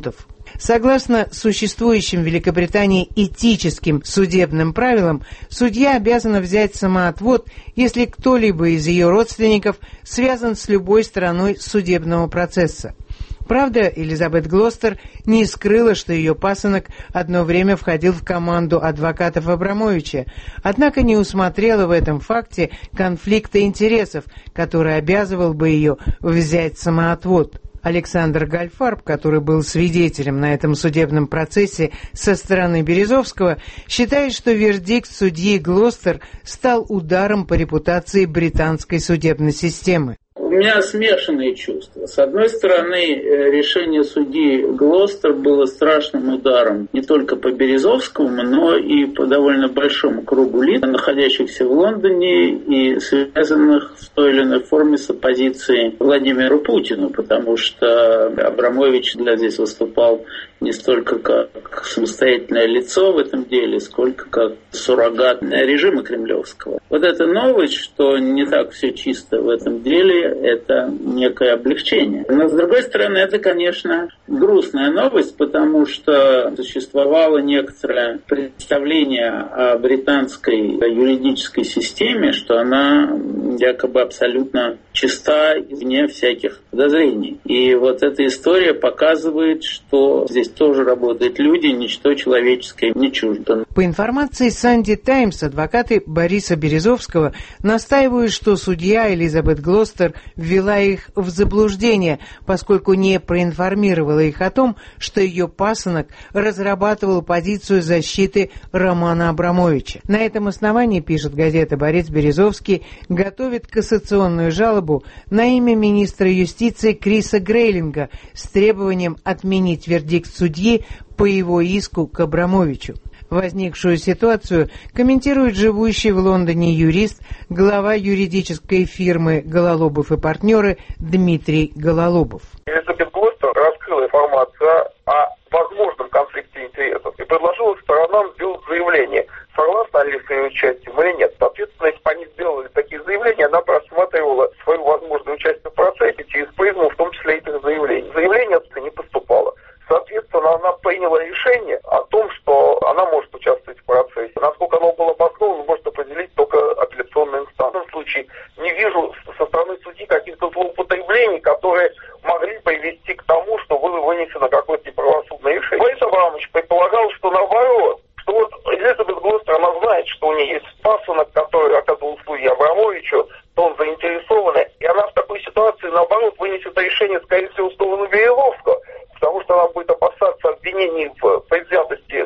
Согласно существующим в Великобритании этическим судебным правилам, судья обязана взять самоотвод, если кто-либо из ее родственников связан с любой стороной судебного процесса. Правда, Элизабет Глостер не скрыла, что ее пасынок одно время входил в команду адвокатов Абрамовича, однако не усмотрела в этом факте конфликта интересов, который обязывал бы ее взять самоотвод. Александр Гальфарб, который был свидетелем на этом судебном процессе со стороны Березовского, считает, что вердикт судьи Глостер стал ударом по репутации британской судебной системы. У меня смешанные чувства. С одной стороны, решение судьи Глостер было страшным ударом не только по Березовскому, но и по довольно большому кругу лиц, находящихся в Лондоне и связанных в той или иной форме с оппозицией Владимиру Путину, потому что Абрамович здесь выступал не столько как самостоятельное лицо в этом деле, сколько как суррогат режима кремлевского. Вот эта новость, что не так все чисто в этом деле, это некое облегчение. Но, с другой стороны, это, конечно, грустная новость, потому что существовало некоторое представление о британской юридической системе, что она якобы абсолютно чиста и вне всяких подозрений. И вот эта история показывает, что здесь тоже работают люди, ничто человеческое не чуждо. По информации Санди Таймс, адвокаты Бориса Березовского настаивают, что судья Элизабет Глостер ввела их в заблуждение, поскольку не проинформировала их о том, что ее пасынок разрабатывал позицию защиты Романа Абрамовича. На этом основании, пишет газета, Борис Березовский готовит кассационную жалобу на имя министра юстиции Криса Грейлинга с требованием отменить вердикт судьи по его иску к Абрамовичу. Возникшую ситуацию комментирует живущий в Лондоне юрист, глава юридической фирмы «Гололобов и партнеры» Дмитрий Гололобов. Элизабет Глостер раскрыла информацию о возможном конфликте интересов и предложила сторонам сделать заявление, согласны они с ее участием или нет. Соответственно, если бы они сделали такие заявления, она просматривала свое возможное участие в процессе через призму, в том числе этих заявлений. Заявление не поступало. Соответственно, она приняла решение о том, что она может участвовать в процессе. Насколько оно было обосновано, может определить только апелляционная инстанция. В этом случае не вижу со стороны судьи каких-то злоупотреблений, которые могли привести к тому, что было вынесено какое-то неправосудное решение. Борис Абрамович предполагал, что наоборот, что вот Элизабет Глостер, она знает, что у нее есть пасынок, который оказывал услуги Абрамовичу, то он заинтересованный, и она в такой ситуации, наоборот, вынесет решение, скорее всего, в сторону Березовского, потому что она будет опасаться обвинений в предвзятости,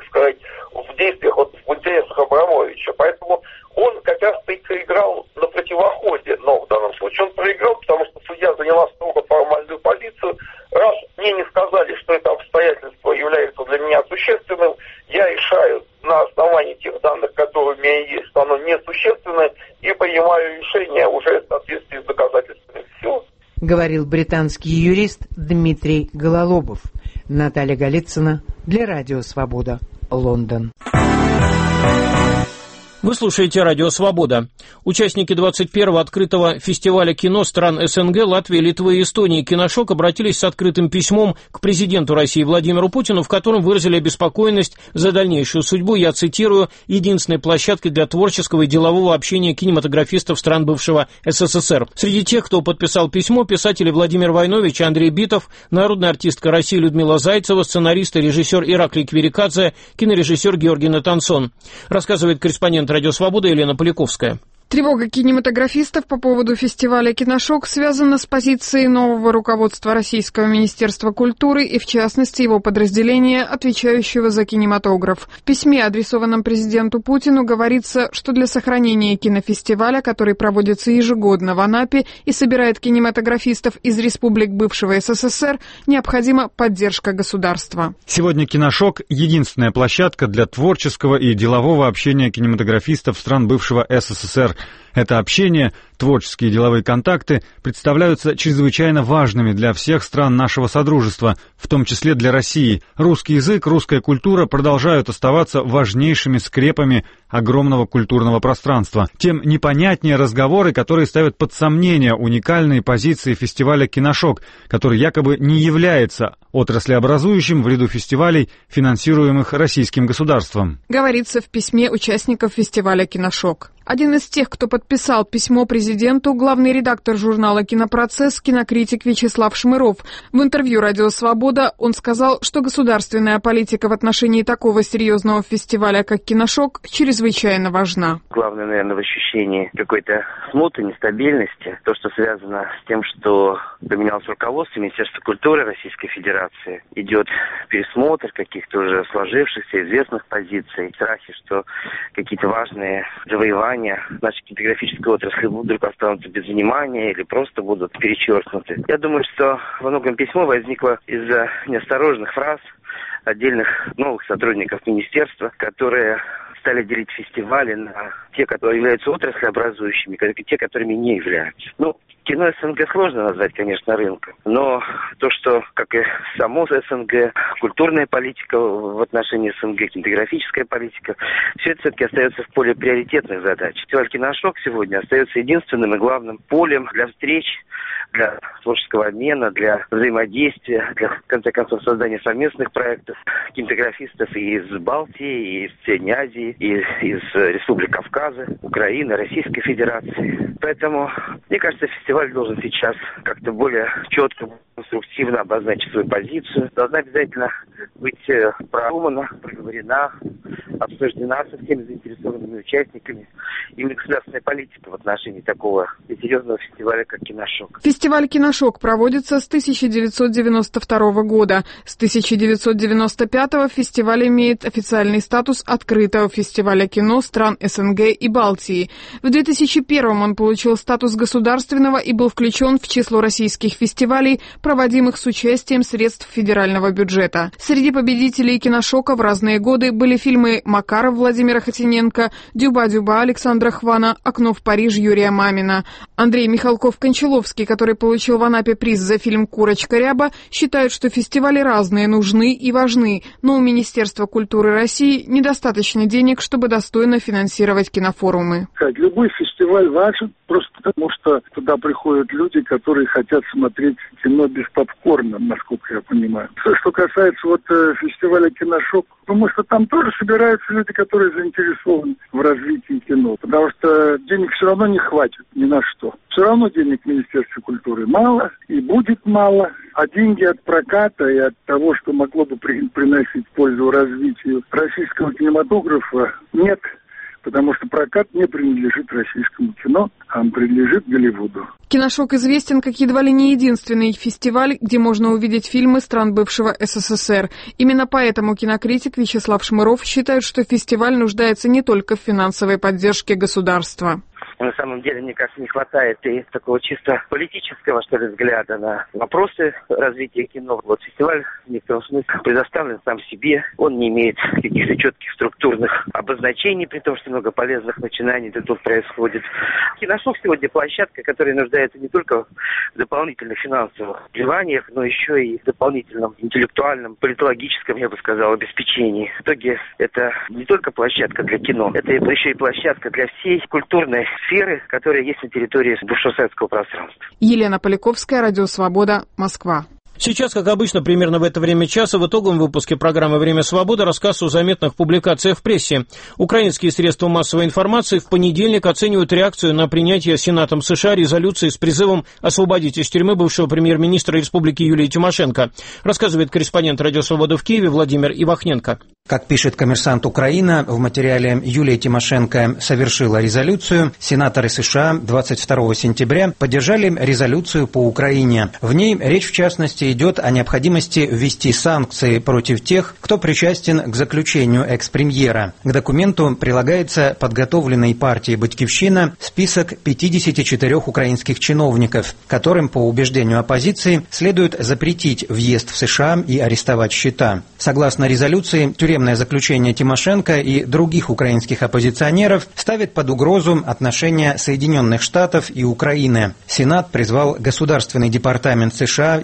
в действиях, в интересах Абрамовича. Поэтому он как раз-то и проиграл на противоходе. Но в данном случае он проиграл, потому что судья заняла строго формальную позицию. Раз мне не сказали, что это обстоятельство является для меня существенным, я решаю на основании тех данных, которые у меня есть, что оно несущественное, и принимаю решение уже в соответствии с доказательствами. Все. Говорил британский юрист Дмитрий Гололобов. Наталья Голицына для Радио Свобода, Лондон. Вы слушаете «Радио Свобода». Участники 21-го открытого фестиваля кино стран СНГ, Латвии, Литвы и Эстонии «Киношок» обратились с открытым письмом к президенту России Владимиру Путину, в котором выразили обеспокоенность за дальнейшую судьбу, я цитирую, единственной площадкой для творческого и делового общения кинематографистов стран бывшего СССР. Среди тех, кто подписал письмо, писатели Владимир Войнович и Андрей Битов, народная артистка России Людмила Зайцева, сценарист и режиссер Ираклий Кверикадзе, кинорежиссер Георгий Натансон. Рассказывает корреспондент «Радио Свобода» Елена Поляковская. Тревога кинематографистов по поводу фестиваля «Киношок» связана с позицией нового руководства Российского министерства культуры и, в частности, его подразделения, отвечающего за кинематограф. В письме, адресованном президенту Путину, говорится, что для сохранения кинофестиваля, который проводится ежегодно в Анапе и собирает кинематографистов из республик бывшего СССР, необходима поддержка государства. Сегодня «Киношок» — единственная площадка для творческого и делового общения кинематографистов стран бывшего СССР. Это общение, творческие и деловые контакты представляются чрезвычайно важными для всех стран нашего содружества, в том числе для России. Русский язык, русская культура продолжают оставаться важнейшими скрепами огромного культурного пространства. Тем непонятнее разговоры, которые ставят под сомнение уникальные позиции фестиваля «Киношок», который якобы не является отраслеобразующим в ряду фестивалей, финансируемых российским государством. Говорится в письме участников фестиваля «Киношок». Один из тех, кто подписал письмо президенту, главный редактор журнала «Кинопроцесс», кинокритик Вячеслав Шмыров. В интервью «Радио Свобода» он сказал, что государственная политика в отношении такого серьезного фестиваля, как «Киношок», чрезвычайно важна. Главное, наверное, в ощущении какой-то смуты, нестабильности. То, что связано с тем, что поменялось руководство Министерства культуры Российской Федерации. Идет пересмотр каких-то уже сложившихся, известных позиций. Страхи, что какие-то важные завоевания нашей кинематографической отрасли вдруг останутся без внимания или просто будут перечеркнуты. Я думаю, что во многом письмо возникло из-за неосторожных фраз отдельных новых сотрудников министерства, которые стали делить фестивали на те, которые являются отраслеобразующими, и те, которыми не являются. Кино СНГ сложно назвать, конечно, рынком, но то, что, как и само СНГ, культурная политика в отношении СНГ, кинематографическая политика, все это все-таки остается в поле приоритетных задач. Фестиваль «Киношок» сегодня остается единственным и главным полем для встреч, для творческого обмена, для взаимодействия, для, в конце концов, создания совместных проектов кинематографистов и из Балтии, и из Средней Азии, и из Республик Кавказа, Украины, Российской Федерации. Поэтому, мне кажется, фестиваль должен сейчас как-то более четко, конструктивно обозначить свою позицию. Должна обязательно быть продумана, проговорена, обсуждена со всеми заинтересованными участниками именно государственная политика в отношении такого серьезного фестиваля, как «Киношок». Фестиваль «Киношок» проводится с 1992 года. С 1995 фестиваль имеет официальный статус открытого фестиваля кино стран СНГ и Балтии. В 2001 он получил статус государственного и был включен в число российских фестивалей, проводимых с участием средств федерального бюджета. Среди победителей «Киношока» в разные годы были фильмы «Макаров» Владимира Хотиненко, «Дюба-Дюба» Александра Хвана, «Окно в Париж» Юрия Мамина. Андрей Михалков-Кончаловский, который получил в Анапе приз за фильм «Курочка Ряба», считает, что фестивали разные, нужны и важны, но у Министерства культуры России недостаточно денег, чтобы достойно финансировать кинофорумы. Любой фестиваль важен, просто потому что туда приходят люди, которые хотят смотреть кино без попкорна, насколько я понимаю. Что касается фестиваля «Киношок», потому что там тоже собираются люди, которые заинтересованы в развитии кино, потому что денег все равно не хватит ни на что. Все равно денег в Министерстве культуры мало и будет мало, а деньги от проката и от того, что могло бы приносить пользу развитию российского кинематографа, нет. Потому что прокат не принадлежит российскому кино, а он принадлежит Голливуду. «Киношок» известен как едва ли не единственный фестиваль, где можно увидеть фильмы стран бывшего СССР. Именно поэтому кинокритик Вячеслав Шмыров считает, что фестиваль нуждается не только в финансовой поддержке государства. На самом деле, мне кажется, не хватает и такого чисто политического, взгляда на вопросы развития кино. Фестиваль в некотором смысле предоставлен сам себе. Он не имеет каких-то четких структурных обозначений, при том, что много полезных начинаний тут происходит. «Киношок» сегодня площадка, которая нуждается не только в дополнительных финансовых вливаниях, но еще и в дополнительном интеллектуальном, политологическом, я бы сказал, обеспечении. В итоге это не только площадка для кино, это еще и площадка для всей культурной сферы, которые есть на территории бывшего советского пространства. Елена Поляковская, Радио Свобода, Москва. Сейчас, как обычно, примерно в это время часа в итоговом выпуске программы «Время свободы» рассказ о заметных публикациях в прессе. Украинские средства массовой информации в понедельник оценивают реакцию на принятие Сенатом США резолюции с призывом освободить из тюрьмы бывшего премьер-министра Республики Юлии Тимошенко. Рассказывает корреспондент «Радио Свобода» в Киеве Владимир Ивахненко. Как пишет «Коммерсант Украина», в материале Юлия Тимошенко совершила резолюцию. Сенаторы США 22 сентября поддержали резолюцию по Украине. В ней речь, в частности, идет о необходимости ввести санкции против тех, кто причастен к заключению экс-премьера. К документу прилагается подготовленный партией «Батькивщина» список 54 украинских чиновников, которым, по убеждению оппозиции, следует запретить въезд в США и арестовать счета. Согласно резолюции, тюремное заключение Тимошенко и других украинских оппозиционеров ставит под угрозу отношения Соединенных Штатов и Украины. Сенат призвал Государственный департамент США и ОБСЕ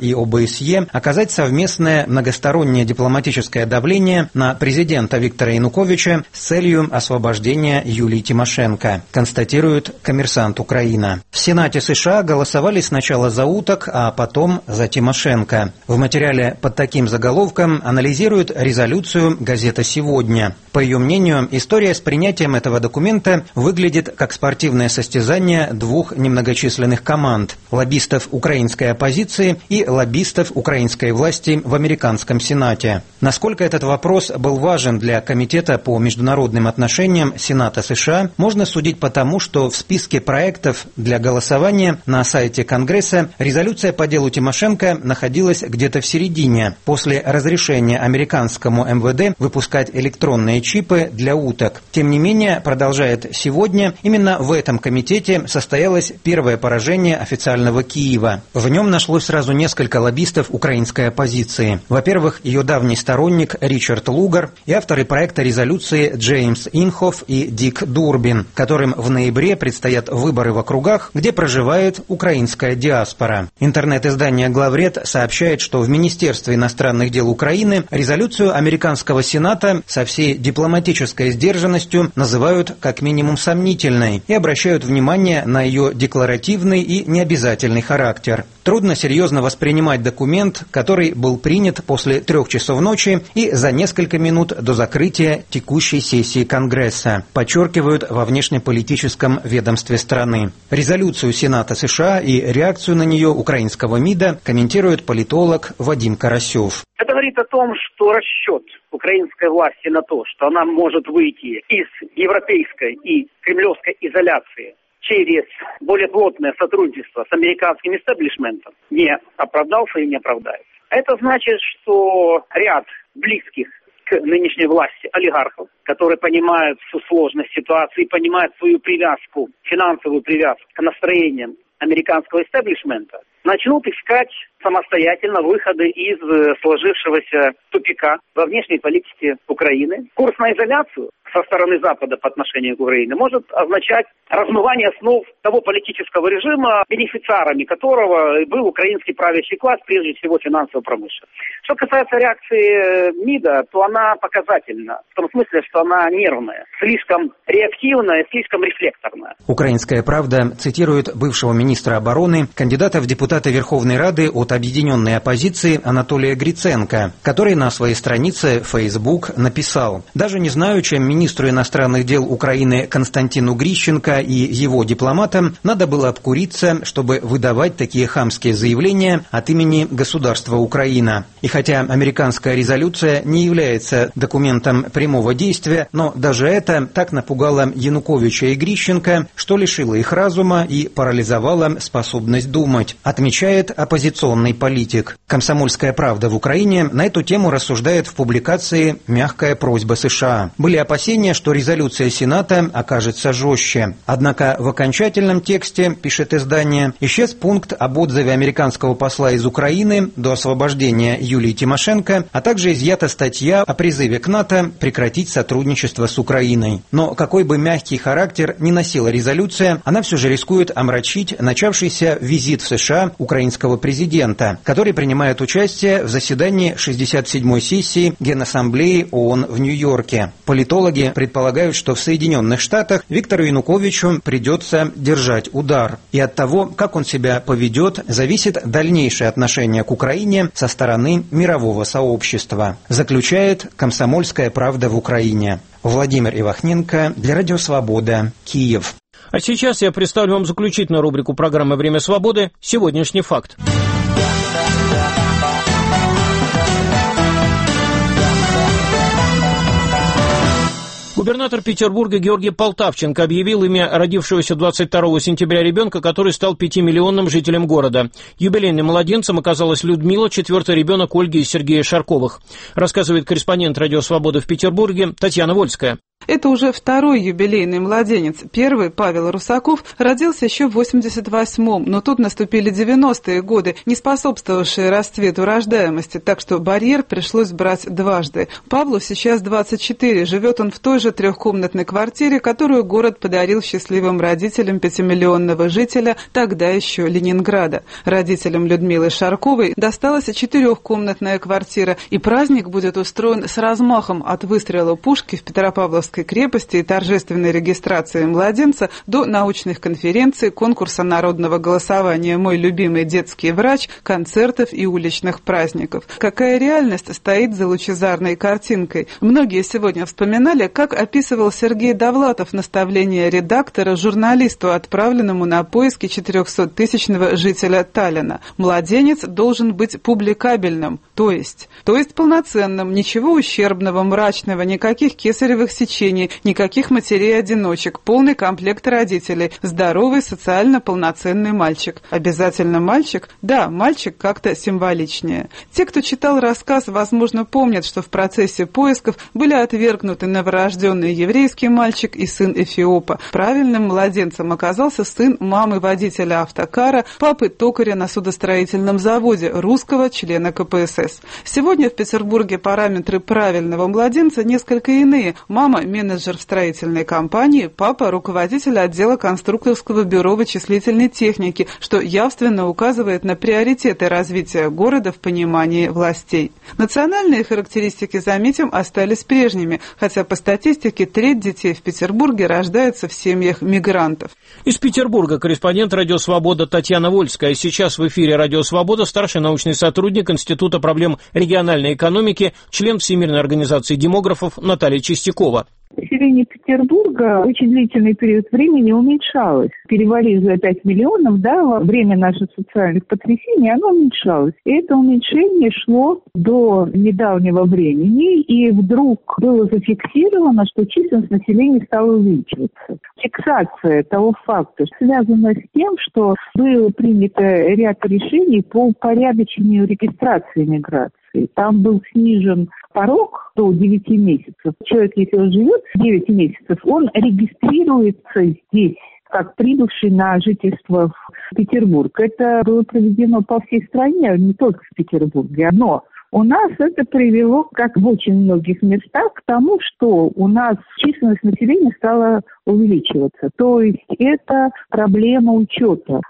ОБСЕ оказать совместное многостороннее дипломатическое давление на президента Виктора Януковича с целью освобождения Юлии Тимошенко, констатирует «Коммерсант Украина». В Сенате США голосовали сначала за уток, а потом за Тимошенко. В материале под таким заголовком анализирует резолюцию газета «Сегодня». По ее мнению, история с принятием этого документа выглядит как спортивное состязание двух немногочисленных команд – лоббистов украинской оппозиции и лоббистов украинской власти в американском Сенате. Насколько этот вопрос был важен для Комитета по международным отношениям Сената США, можно судить по тому, что в списке проектов для голосования на сайте Конгресса резолюция по делу Тимошенко находилась где-то в середине, после разрешения американскому МВД выпускать электронные чипы для уток. Тем не менее, продолжает «Сегодня», именно в этом комитете состоялось первое поражение официального Киева. В нем нашлось сразу несколько лоббистов украинской оппозиции. Во-первых, ее давний сторонник Ричард Лугар и авторы проекта резолюции Джеймс Инхоф и Дик Дурбин, которым в ноябре предстоят выборы в округах, где проживает украинская диаспора. Интернет-издание «Главред» сообщает, что в Министерстве иностранных дел Украины резолюцию американского Сената со всей дипломатической сдержанностью называют как минимум сомнительной и обращают внимание на ее декларативный и необязательный характер. Трудно серьезно воспринимать документ, который был принят после 3 часов ночи и за несколько минут до закрытия текущей сессии Конгресса, подчеркивают во внешнеполитическом ведомстве страны. Резолюцию Сената США и реакцию на нее украинского МИДа комментирует политолог Вадим Карасев. Это говорит о том, что расчет украинской власти на то, что она может выйти из европейской и кремлевской изоляции через более плотное сотрудничество с американским истеблишментом, не оправдался и не оправдается. Это значит, что ряд близких к нынешней власти олигархов, которые понимают всю сложность ситуации, понимают свою привязку, финансовую привязку к настроениям американского истеблишмента, начнут искать самостоятельно выходы из сложившегося тупика во внешней политике Украины. Курс на изоляцию со стороны Запада по отношению к Украине может означать размывание основ того политического режима, бенефициарами которого был украинский правящий класс, прежде всего финансово-промышленный. Что касается реакции МИДа, то она показательна, в том смысле, что она нервная, слишком реактивная, слишком рефлекторная. «Украинская правда» цитирует бывшего министра обороны, кандидата в депутаты Верховной Рады от объединенной оппозиции Анатолия Гриценко, который на своей странице Facebook написал: «Даже не знаю, чем министру иностранных дел Украины Константину Грищенко и его дипломатам надо было обкуриться, чтобы выдавать такие хамские заявления от имени государства Украина. И хотя американская резолюция не является документом прямого действия, но даже это так напугало Януковича и Грищенко, что лишило их разума и парализовало способность думать», отмечает оппозиционный политик. «Комсомольская правда» в Украине на эту тему рассуждает в публикации «Мягкая просьба США». Были опасения, что резолюция Сената окажется жестче. Однако в окончательном тексте, пишет издание, исчез пункт об отзыве американского посла из Украины до освобождения Юлии Тимошенко, а также изъята статья о призыве к НАТО прекратить сотрудничество с Украиной. Но какой бы мягкий характер ни носила резолюция, она все же рискует омрачить начавшийся визит в США украинского президента, который принимает участие в заседании 67-й сессии Генассамблеи ООН в Нью-Йорке. Политологи предполагают, что в Соединенных Штатах Виктору Януковичу придется держать удар. И от того, как он себя поведет, зависит дальнейшее отношение к Украине со стороны мирового сообщества, заключает «Комсомольская правда» в Украине. Владимир Ивахненко для Радио Свобода, Киев. А сейчас я представлю вам заключительную рубрику программы «Время свободы» «Сегодняшний факт». Губернатор Петербурга Георгий Полтавченко объявил имя родившегося 22 сентября ребенка, который стал 5-миллионным жителем города. Юбилейным младенцем оказалась Людмила, 4-й ребенок Ольги и Сергея Шарковых. Рассказывает корреспондент «Радио Свобода» в Петербурге Татьяна Вольская. Это уже второй юбилейный младенец. Первый, Павел Русаков, родился еще в 88-м, но тут наступили 90-е годы, не способствовавшие расцвету рождаемости, так что барьер пришлось брать дважды. Павлу сейчас 24, живет он в той же же трехкомнатной квартире, которую город подарил счастливым родителям 5-миллионного жителя, тогда еще Ленинграда. Родителям Людмилы Шарковой досталась 4-комнатная квартира, и праздник будет устроен с размахом от выстрела пушки в Петропавловской крепости и торжественной регистрации младенца до научных конференций, конкурса народного голосования «Мой любимый детский врач», концертов и уличных праздников. Какая реальность стоит за лучезарной картинкой? Многие сегодня вспоминали, как описывал Сергей Довлатов наставление редактора журналисту, отправленному на поиски 400-тысячного жителя Таллина. Младенец должен быть публикабельным, то есть полноценным, ничего ущербного, мрачного, никаких кесаревых сечений, никаких матерей-одиночек, полный комплект родителей, здоровый, социально полноценный мальчик. Обязательно мальчик? Да, мальчик как-то символичнее. Те, кто читал рассказ, возможно, помнят, что в процессе поисков были отвергнуты новорожденный еврейский мальчик и сын Эфиопа. Правильным младенцем оказался сын мамы водителя автокара, папы токаря на судостроительном заводе, русского члена КПСС. Сегодня в Петербурге параметры правильного младенца несколько иные. Мама – менеджер в строительной компании, папа – руководитель отдела конструкторского бюро вычислительной техники, что явственно указывает на приоритеты развития города в понимании властей. Национальные характеристики, заметим, остались прежними, хотя по статистике треть детей в Петербурге рождается в семьях мигрантов. Из Петербурга корреспондент «Радио Свобода» Татьяна Вольская. Сейчас в эфире «Радио Свобода» старший научный сотрудник Института проблем региональной экономики, член Всемирной организации демографов Наталья Чистякова. Население Петербурга очень длительный период времени уменьшалось. Перевалив за 5 миллионов, во время наших социальных потрясений, оно уменьшалось. И это уменьшение шло до недавнего времени, и вдруг было зафиксировано, что численность населения стала увеличиваться. Фиксация того факта связана с тем, что было принято ряд решений по упорядочению регистрации миграции. Там был снижен порог до 9 месяцев. Человек, если он живет 9 месяцев, он регистрируется здесь как прибывший на жительство в Петербург. Это было проведено по всей стране, не только в Петербурге. Но у нас это привело, как в очень многих местах, к тому, что у нас численность населения стала увеличиваться. То есть это проблема учета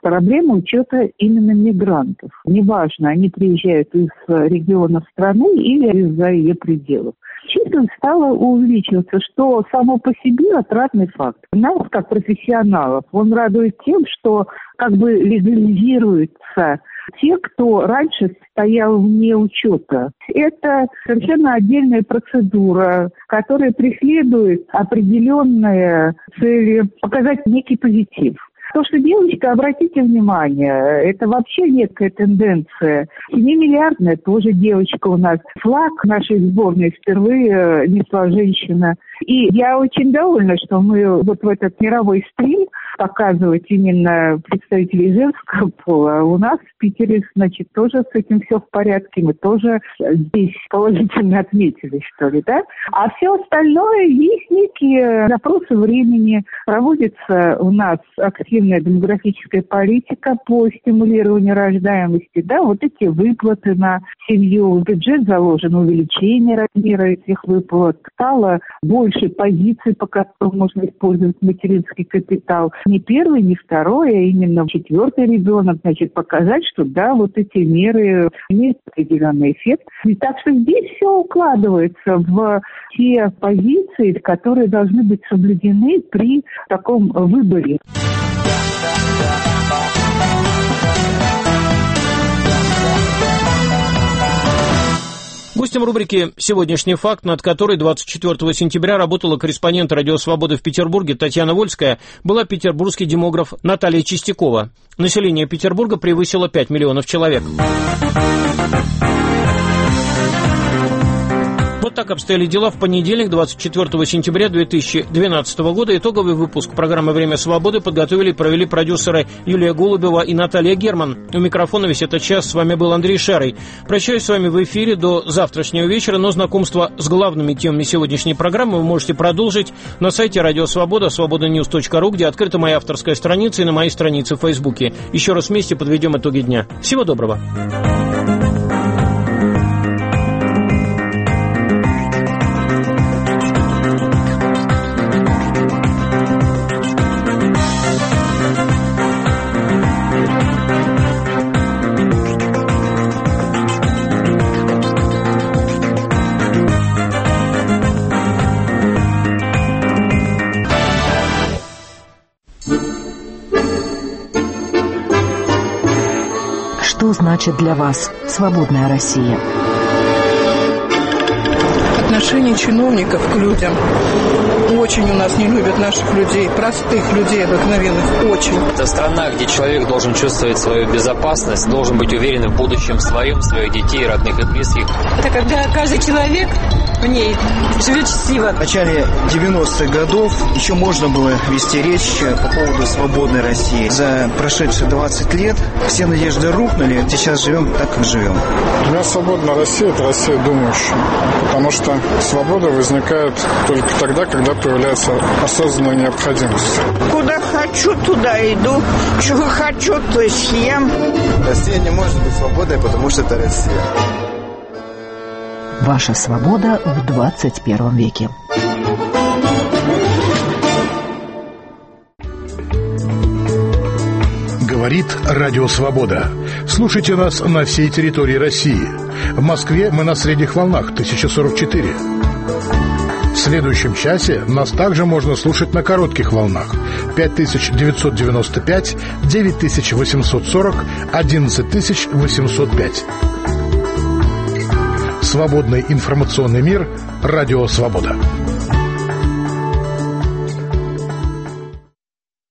именно мигрантов. Неважно, они приезжают из регионов страны или из-за ее пределов. Численность стала увеличиваться, что само по себе отрадный факт. Нас, как профессионалов, он радует тем, что как бы легализируется те, кто раньше стоял вне учета. Это совершенно отдельная процедура, которая преследует определенные цели, показать некий позитив. То, что девочка, обратите внимание, это вообще некая тенденция. 7-миллиардная тоже девочка у нас. Флаг нашей сборной впервые несла женщина. И я очень довольна, что мы вот в этот мировой стрим показывать именно представителей женского пола. У нас в Питере, значит, тоже с этим все в порядке. Мы тоже здесь положительно отметили, что ли, да? А все остальное, есть некие запросы времени. Проводится у нас активная демографическая политика по стимулированию рождаемости, да, вот эти выплаты на семью. В бюджет заложено увеличение размера этих выплат. Стало больше позиций, по которым можно использовать материнский капитал. Не первый, не второй, а именно 4-й ребенок. Значит, показать, что да, вот эти меры имеют определенный эффект. И так что здесь все укладывается в те позиции, которые должны быть соблюдены при таком выборе. Гостем рубрики «Сегодняшний факт», над которой 24 сентября работала корреспондент «Радио Свобода» в Петербурге Татьяна Вольская, была петербургский демограф Наталья Чистякова. Население Петербурга превысило 5 миллионов человек. Вот так обстояли дела в понедельник, 24 сентября 2012 года. Итоговый выпуск программы «Время свободы» подготовили и провели продюсеры Юлия Голубева и Наталья Герман. У микрофона весь этот час с вами был Андрей Шарый. Прощаюсь с вами в эфире до завтрашнего вечера, но знакомство с главными темами сегодняшней программы вы можете продолжить на сайте «Радио Свобода», свободаnews.ru, где открыта моя авторская страница, и на моей странице в Фейсбуке. Еще раз вместе подведем итоги дня. Всего доброго. Что значит для вас свободная Россия? Отношение чиновников к людям. Очень у нас не любят наших людей, простых людей обыкновенных, очень. Это страна, где человек должен чувствовать свою безопасность, должен быть уверен в будущем своем, своих детей, родных и близких. Это когда каждый человек в ней живет счастливо. В начале 90-х годов еще можно было вести речь по поводу свободной России. За прошедшие 20 лет все надежды рухнули, сейчас живем так, как живем. Для меня свободная Россия – это Россия думающая, потому что свобода возникает только тогда, когда появляется осознанная необходимость. Куда хочу, туда иду. Чего хочу, то и съем. Россия не может быть свободной, потому что это Россия. Ваша свобода в 21 веке. Говорит Радио Свобода. Слушайте нас на всей территории России. В Москве мы на средних волнах 1044. В следующем часе нас также можно слушать на коротких волнах 5995, 9840, 11805. Свободный информационный мир. Радио Свобода.